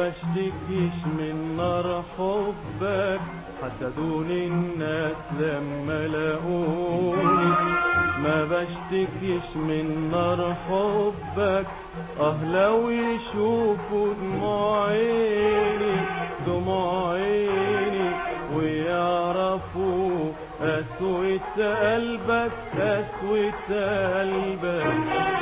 بشتكيش من نار حبك، حسدوني الناس لما لاقوني. ما بشتكيش من نار حبك، لو يشوفوا دموع عيني دموع عيني، ويعرفوا قسوة قلبك قسوة قلبك.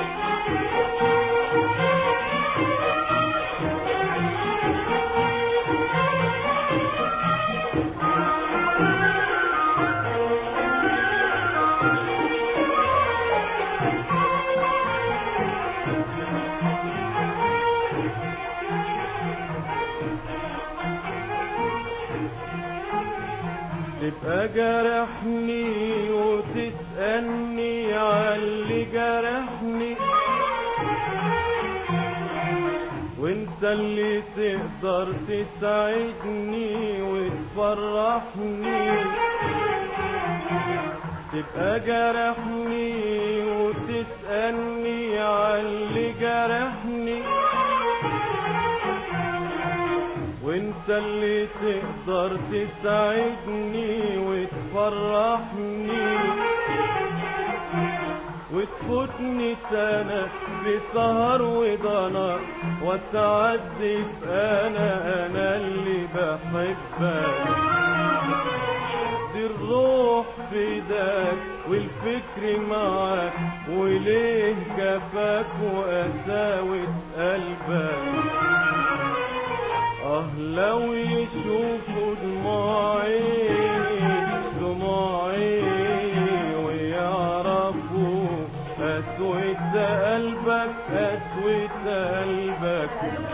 تبقى جرحني وتسألني عاللي جرحني، وانت اللي تقدر تساعدني وتفرحني. تبقى جرحني وتسألني عاللي جرحني، وانت اللي تقدر تساعدني وتفرحني. وتفوتني سنة بسهر وضنا، وتعذب انا اللي بحبك. دي الروح في ايدك والفكر معاك، وليه جفاك وقساوة قلبك. لو يشوفوا دموع عيني دموع عيني، ويعرفوا قسوة قلبك قسوة قلبك.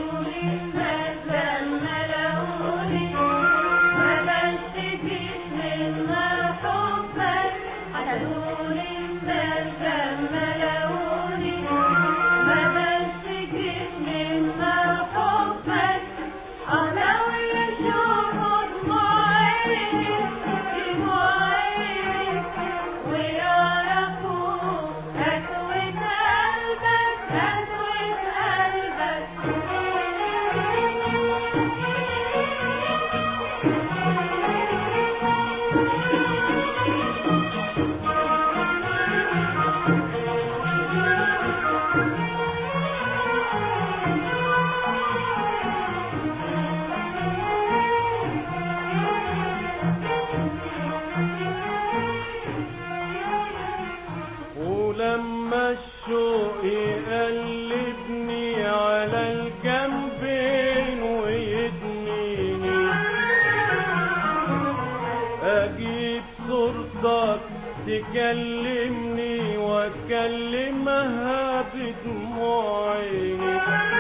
ولما الشوق يقلبني على الجنبين ويدنيني، اجيب صورتك تكلمني واكلمها بدموع عيني.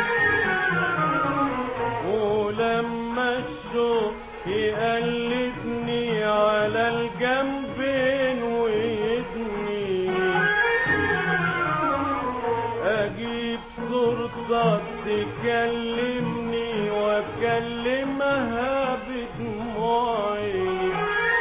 ولما الشوق يقلبني على الجنبين ويدنيني، اجيب صورتك تكلمني واكلمها بدموع عيني.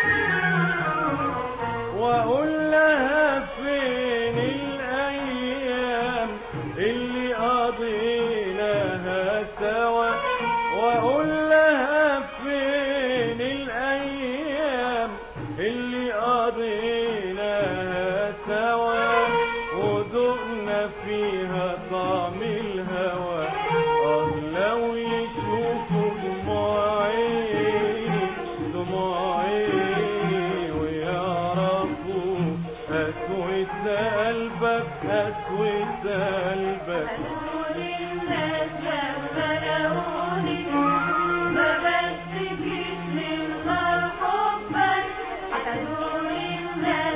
واقول لها فين الايام اللي قضيناها سوا، واقول لها فين الايام اللي قضيناها سوا، وذقنا فيها طعم الهوى. لو يشوفوا دموع عيني دموع عيني، ويعرفوا قسوة قلبك قسوة قلبك. ما بشتكيش من نار حبك، حسدوني الناس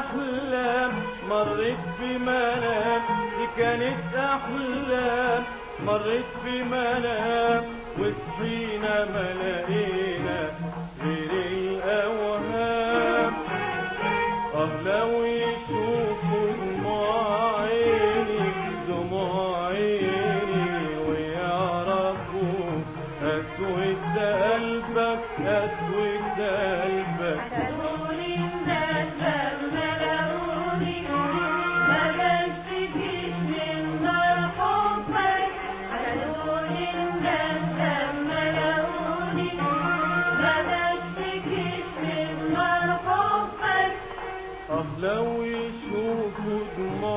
أحلام مرت في منام، دي كانت أحلام مرت في منام، وصحينا ما لقينا غير الأوهام. لو يشوفوا دموع عيني دموع عيني ويعرفوا أسود قلبك أسود قلبك. قتلوني الناس لما لقوني ما بشتكيش من نار حبك. قتلوني الناس لما لقوني ما بشتكيش من نار حبك. لو يشوفوا دموع